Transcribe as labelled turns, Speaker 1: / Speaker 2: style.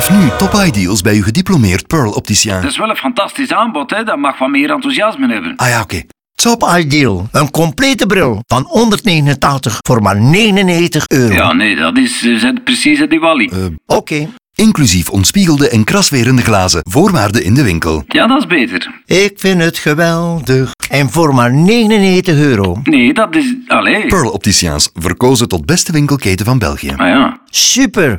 Speaker 1: Aanschaf nu top eye deals bij uw gediplomeerd Pearl Opticien.
Speaker 2: Dat is wel een fantastisch aanbod, hè. Dat mag wat meer enthousiasme hebben.
Speaker 1: Ah ja, oké.
Speaker 3: Top Ideal. Een complete bril van 189 voor maar €99.
Speaker 2: Ja, nee, dat is precies het Diwali.
Speaker 3: Oké.
Speaker 1: Inclusief ontspiegelde en kraswerende glazen. Voorwaarden in de winkel.
Speaker 2: Ja, dat is beter.
Speaker 3: Ik vind het geweldig. En voor maar €99.
Speaker 2: Nee, dat is... Allee.
Speaker 1: Pearl Opticiens, verkozen tot beste winkelketen van België.
Speaker 2: Ah ja.
Speaker 3: Super.